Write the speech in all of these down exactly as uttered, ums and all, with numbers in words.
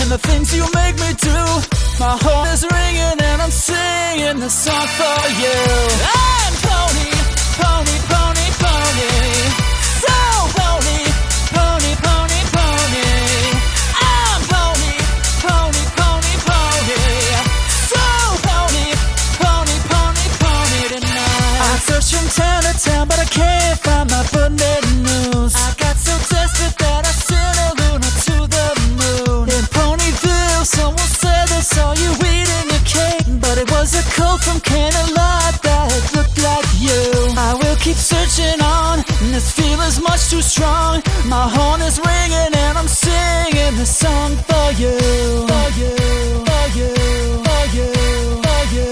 and the things you make me do. My heart is ringing and I'm singing the song for you. I'm pony, pony, pony, pony. So pony, pony, pony, pony. I'm pony, pony, pony, pony. So pony, pony, pony, pony tonight. I searched from town to town, but I can't find my button news. I got so desperate that I sent a Luna to the moon. In Ponyville, someone said they saw you eating a cake, but it was a coat from Canterlot that looked like you. I will keep searching on, and this feeling's much too strong. My horn is ringing and I'm singing this song for you. For you, for you, for you, for you.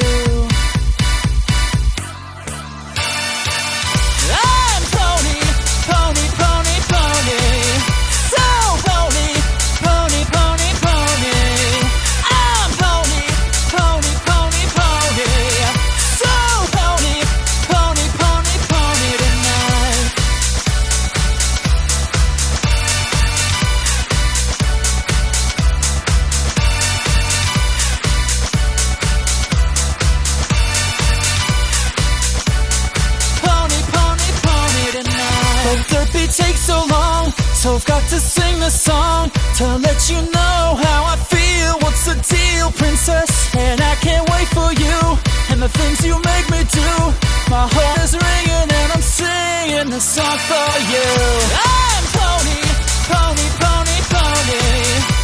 I'm pony, pony, pony, pony. So pony, pony, pony, pony. I'm pony, pony, pony, pony. So pony, pony, pony, pony tonight. Pony, pony, pony tonight. But the beat takes so long, so I've got to sing the song to let you know how I feel. What's the deal, princess? And I can't wait for you and the things you make me do. My heart is ringing and I'm singing the song for you. I'm pony, pony, pony, pony.